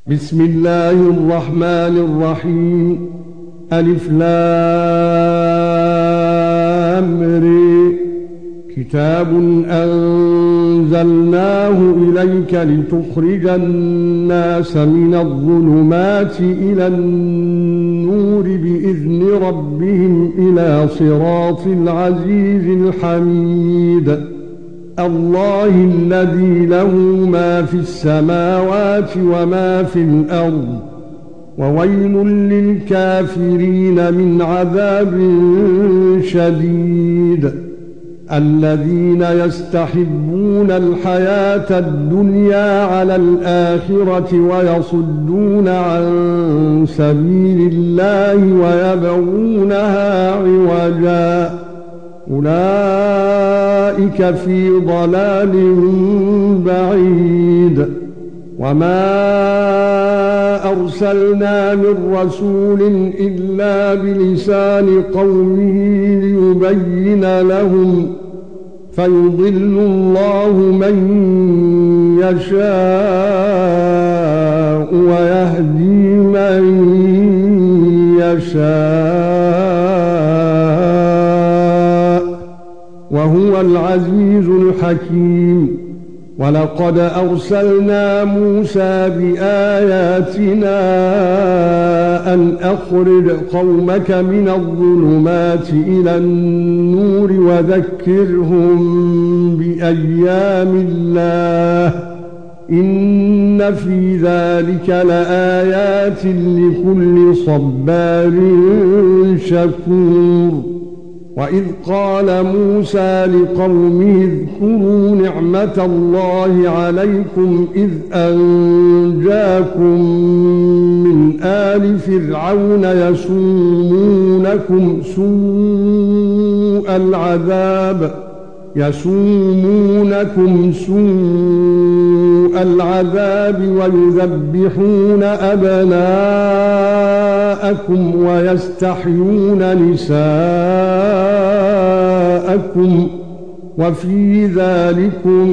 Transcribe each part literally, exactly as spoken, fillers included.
بسم الله الرحمن الرحيم. ألف لام ر. كتاب أنزلناه إليك لتخرج الناس من الظلمات إلى النور بإذن ربهم إلى صراط العزيز الحميد. الله الذي له ما في السماوات وما في الأرض، وويل للكافرين من عذاب شديد. الذين يستحبون الحياة الدنيا على الآخرة ويصدون عن سبيل الله ويبغونها عوجا، أولئك في ضلال بعيد. وما أرسلنا من رسول إلا بلسان قومه ليبين لهم، فيضل الله من يشاء ويهدي من يشاء، وهو العزيز الحكيم. ولقد أرسلنا موسى بآياتنا أن أخرج قومك من الظلمات إلى النور وذكرهم بأيام الله، إن في ذلك لآيات لكل صبار شكور. وإذ قال موسى لقومه اذكروا نعمة الله عليكم إذ أنجاكم من آل فرعون يسومونكم سوء العذاب يسومونكم سوء العذاب ويذبحون أبناءكم ويستحيون نساءكم، وفي ذلكم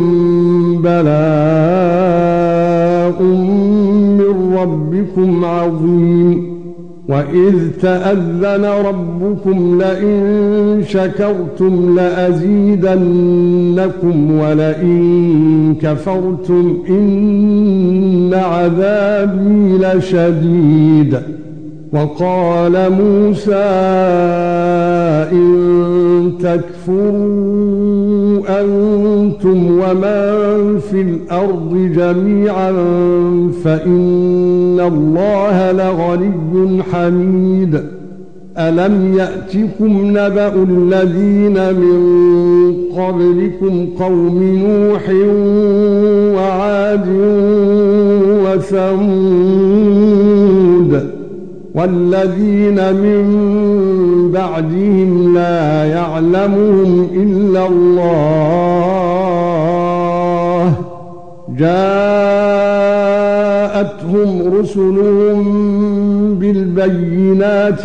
بلاء من ربكم عظيم. وإذ تأذن ربكم لئن شكرتم لأزيدنكم ولئن كفرتم إن عذابي لشديد. وقال موسى إن تكفروا أنتم ومن في الأرض جميعا فإن الله لغني حميد. ألم يأتكم نبأ الذين من قبلكم قوم نوح وعاد وثمود والذين من بعدهم لا يعلمهم إلا الله، جاءتهم رسلهم بالبينات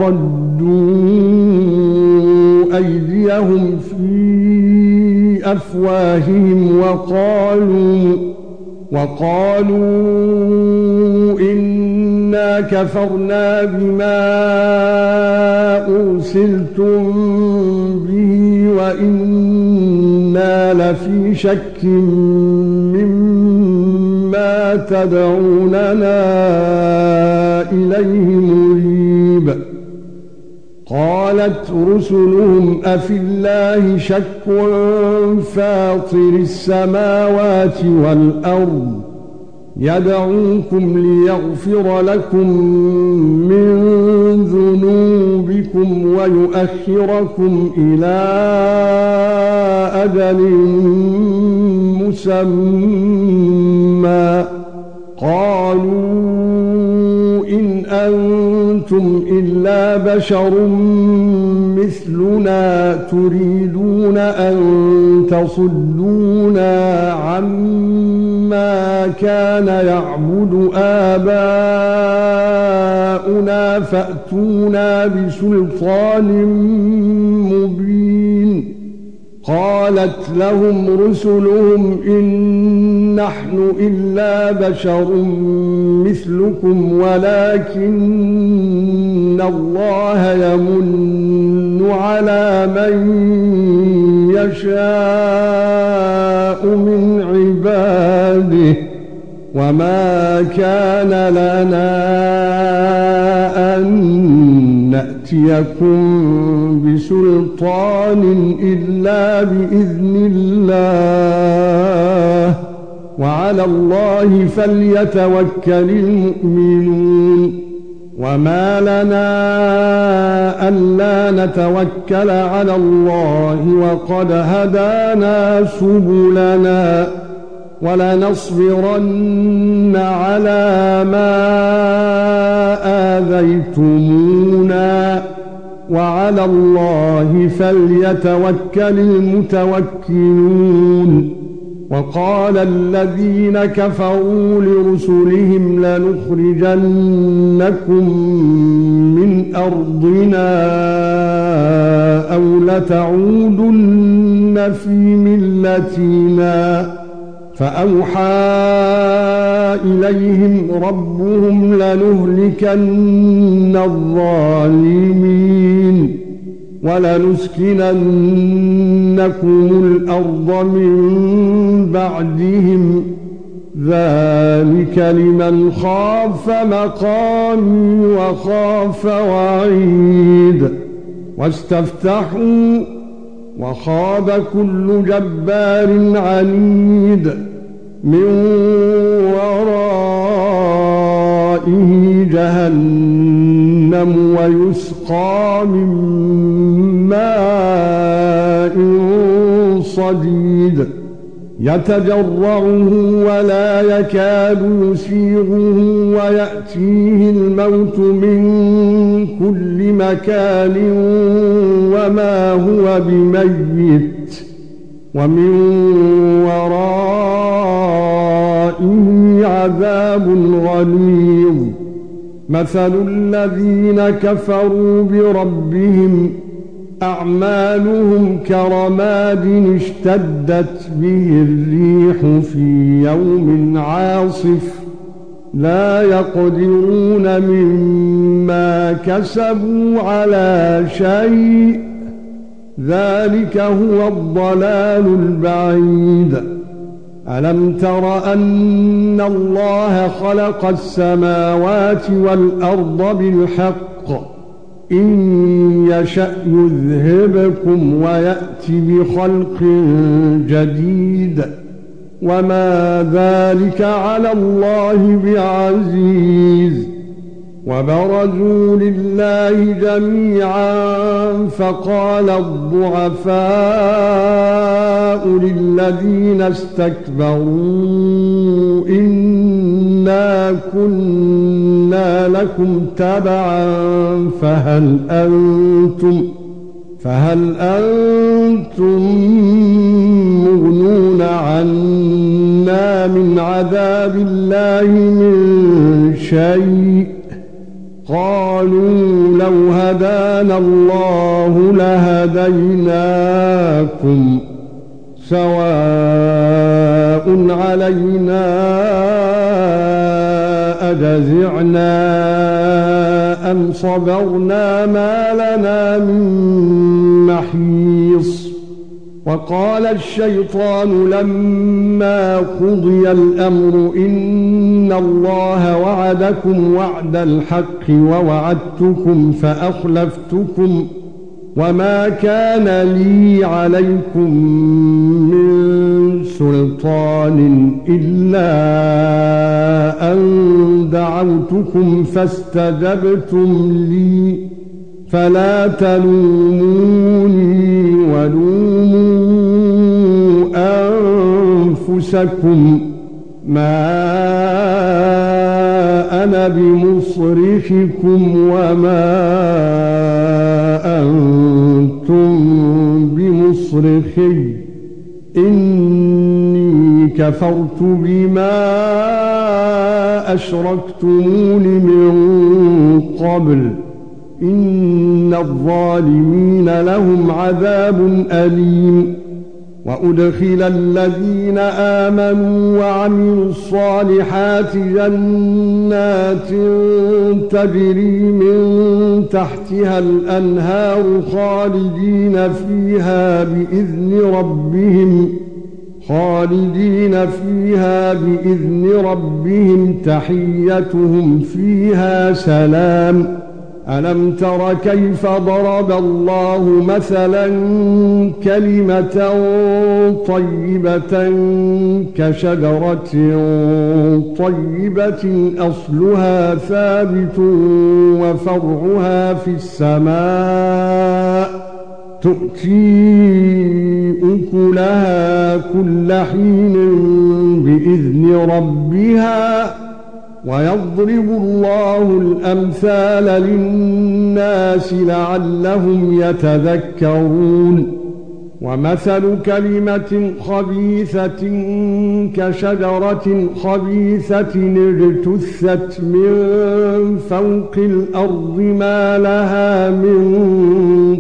فردوا أيديهم في أفواههم وقالوا وقالوا إنا كفرنا بما أرسلتم به وإنا لفي شك مما تدعوننا إليه مريب. قالت رسلهم أفي الله شك فاطر السماوات والأرض يدعوكم ليغفر لكم من ذنوبكم ويؤخركم إلى أجل مسمى. قالوا إن أنتم إلا بشر مثلنا تريدون أن تصدونا عما كان يعبد آباؤنا فأتونا بسلطان مبين. قالت لهم رسلهم إن نحن إلا بشر مثلكم ولكن الله يمن على من يشاء من عباده وما كان لنا أن نأتيكم بسلطان إلا بإذن الله وعلى الله فليتوكل المؤمنون وما لنا ألا نتوكل على الله وقد هدانا سبلنا ولنصبرن على ما آذيتمونا وعلى الله فليتوكل المتوكلون وقال الذين كفروا لرسلهم لنخرجنكم من أرضنا أو لتعودن في ملتنا فأوحى إليهم ربهم لنهلكن الظالمين ولنسكننكم الأرض من بعدهم ذلك لمن خاف مقامي وخاف وعيد واستفتحوا وخاب كل جبار عنيد من ورائه جهنم ويسقى من ماء صديد يتجرعه ولا يكاد يسيغه ويأتيه الموت من كل مكان وما هو بميت ومن ورائه عذاب غليظ مثل الذين كفروا بربهم أعمالهم كرماد اشتدت به الريح في يوم عاصف لا يقدرون مما كسبوا على شيء ذلك هو الضلال البعيد ألم تر أن الله خلق السماوات والأرض بالحق إن يشأ يذهبكم ويأتي بخلق جديد وما ذلك على الله بعزيز وبرزوا لله جميعا فقال الضعفاء للذين استكبروا إنا كنا لكم تبعا فهل أنتم فهل أنتم مغنون عنا من عذاب الله من شيء قالوا لو هدانا الله لهديناكم سواء علينا أجزعنا أم صبرنا ما لنا من محيص وقال الشيطان لما قضي الأمر إن الله وعدكم وعد الحق ووعدتكم فأخلفتكم وما كان لي عليكم من سلطان إلا أن دعوتكم فاستجبتم لي فلا تلوموني ولوموا أنفسكم ما أنا بمصرخكم وما أنتم بمصرخي إني كفرت بما أشركتمون من قبل إن الظالمين لهم عذاب أليم وأدخل الذين آمنوا وعملوا الصالحات جنات تجري من تحتها الأنهار خالدين فيها بإذن ربهم خالدين فيها بإذن ربهم تحيتهم فيها سلام. ألم تر كيف ضرب الله مثلا كلمة طيبة كشجرة طيبة أصلها ثابت وفرعها في السماء تؤتي أكلها كل حين بإذن ربها ويضرب الله الأمثال للناس لعلهم يتذكرون. ومثل كلمة خبيثة كشجرة خبيثة اجتثت من فوق الأرض ما لها من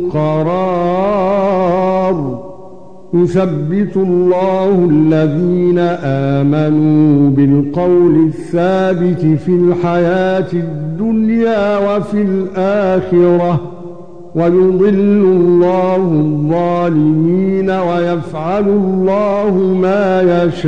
قرار. يثبت الله الذين آمنوا بالقول الثابت في الحياة الدنيا وفي الآخرة ويضل الله الظالمين ويفعل الله ما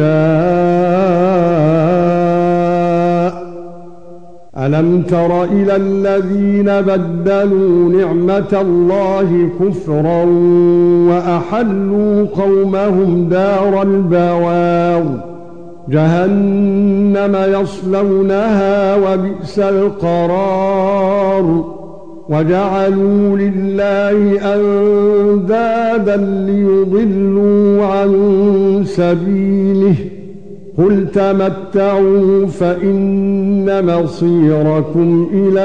يشاء. ألم تر إلى الذين بدلوا نعمة الله كفرا وأحلوا قومهم دار البوار جهنم يصلونها وبئس القرار. وجعلوا لله أندادا ليضلوا عن سبيله قل تمتعوا فإن مصيركم إلى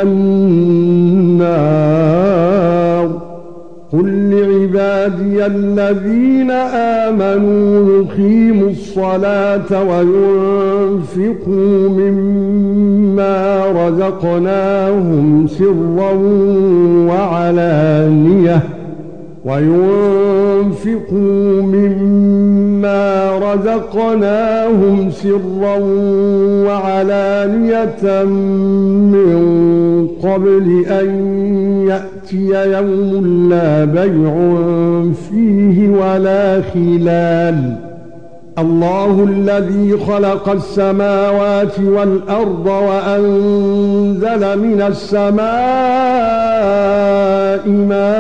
النار. قل لعبادي الذين آمنوا يقيموا الصلاة وينفقوا مما رزقناهم سرا وعلانية وينفقوا مما رزقناهم سرا وعلانية من قبل أن يأتي يوم لا بيع فيه ولا خلال. الله الذي خلق السماوات والأرض وأنزل من السماء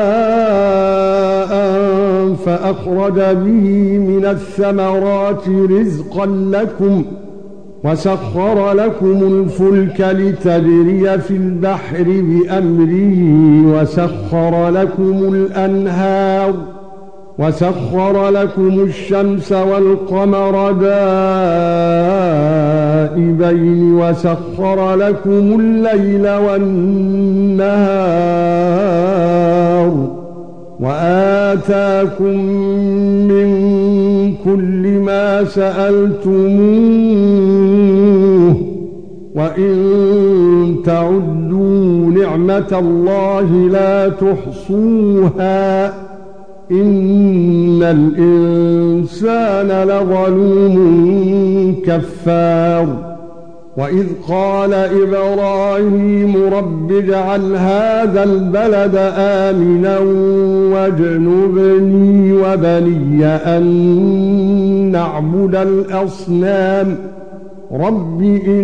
ماء فأخرج به من الثمرات رزقا لكم وسخر لكم الفلك لتجري في البحر بأمره وسخر لكم الأنهار وسخر لكم الشمس والقمر دائبين وسخر لكم الليل والنهار وآتاكم من كل ما سألتموه وإن تعدوا نعمة الله لا تحصوها إن الإنسان لظلوم كفار. وإذ قال إبراهيم رب اجعل هذا البلد آمنا واجنبني وبني أن نعبد الأصنام رب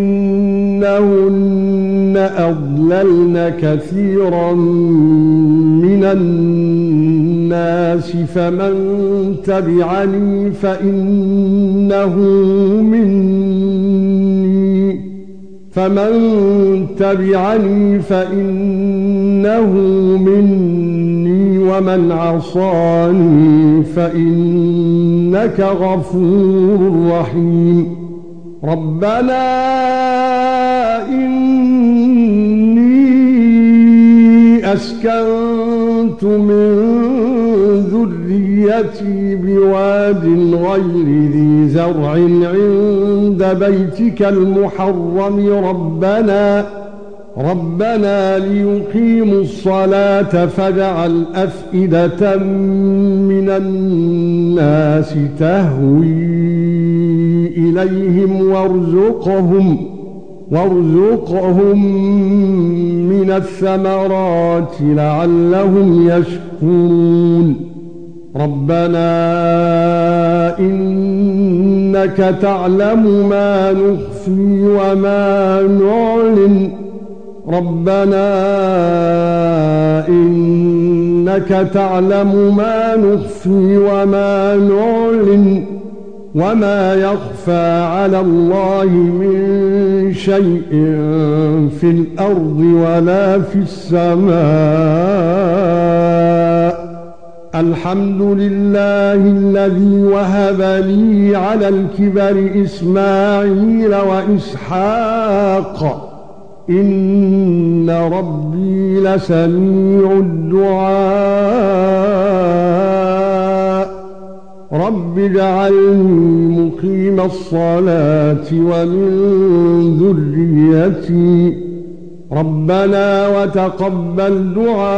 إنهن أضللن كثيرا من الناس فمن تبعني فإنه مني فمن تبعني فإنه مني ومن عصاني فإنك غفور رحيم. ربنا إني أسكنت من ذريتي بواد غير ذي زرع عند بيتك المحرم ربنا ربنا ليقيموا الصلاة فاجعل أفئدة من الناس تهوي إليهم وارزقهم وارزقهم من الثمرات لعلهم يشكرون ربنا إنك تعلم ما نخفي وما نعلن ربنا إنك تعلم ما نخفي وما نعلن وما يخفى على الله من شيء في الأرض ولا في السماء الحمد لله الذي وهب لي على الكبر إسماعيل وإسحاق إن ربي لسميع الدعاء رب اجعلني مقيم الصلاة ومن ذريتي ربنا وتقبل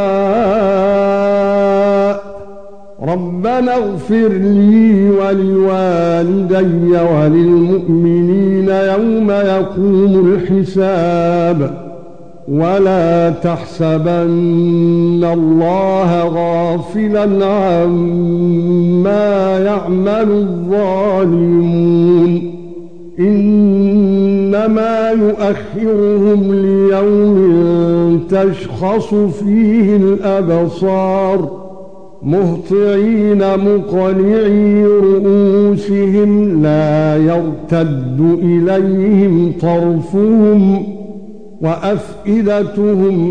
دعاء ربنا اغفر لي ولوالدي وللمؤمنين يوم يقوم الحساب ولا تحسبن الله غافلا عما يعمل الظالمون إنما يؤخرهم ليوم تشخص فيه الأبصار مهطعين مقنعي رؤوسهم لا يرتد إليهم طرفهم وأفئدتهم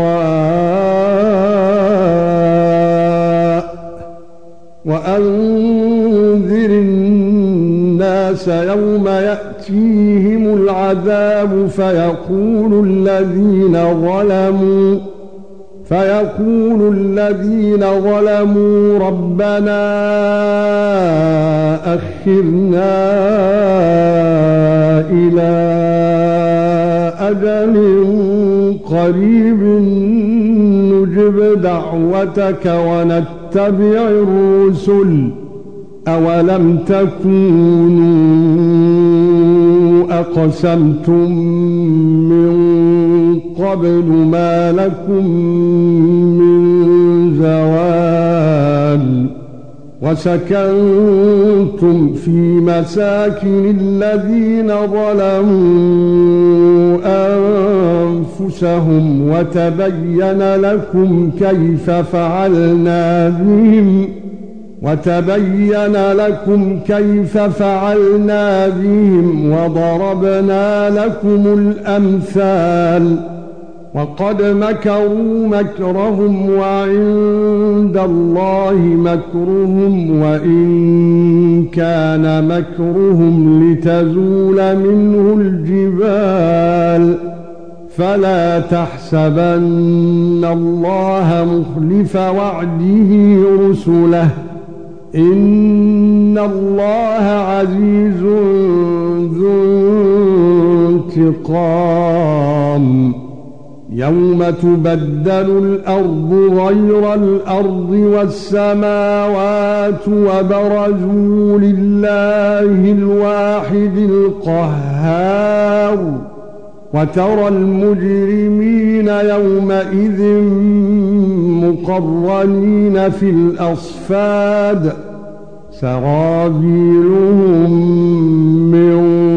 هواء وأنذر الناس يوم يأتيهم العذاب فيقول الذين ظلموا فيقول الذين ظلموا ربنا أخرنا إلى أجل قريب نجب دعوتك ونتبع الرسل أولم تكونوا أقسمتم من قبل ما لكم من زوال وسكنتم في مساكن الذين ظلموا أنفسهم وتبين لكم كيف فعلنا بهم وتبين لكم كيف فعلنا بهم وضربنا لكم الأمثال وقد مكروا مكرهم وعند الله مكرهم وإن كان مكرهم لتزول منه الجبال فلا تحسبن الله مخلف وعده رسله إن الله عزيز ذو انتقام يوم تبدل الأرض غير الأرض والسماوات وبرزوا لله الواحد القهار وترى المجرمين يومئذ مقرنين في الأصفاد سرابيلهم من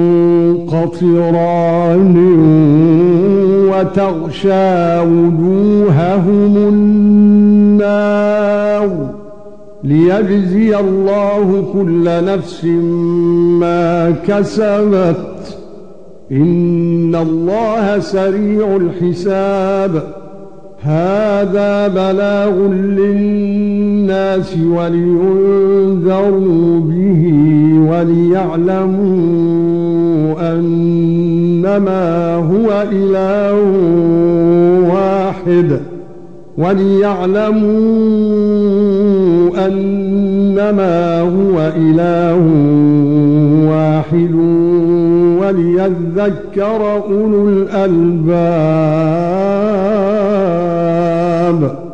قطران وتغشى وجوههم النار ليجزي الله كل نفس ما كسبت إن الله سريع الحساب هذا بلاغ للناس ولينذروا به وليعلموا أنما هو إله واحد وليعلموا أنما هو إله واحد وليذكر أولو الألباب.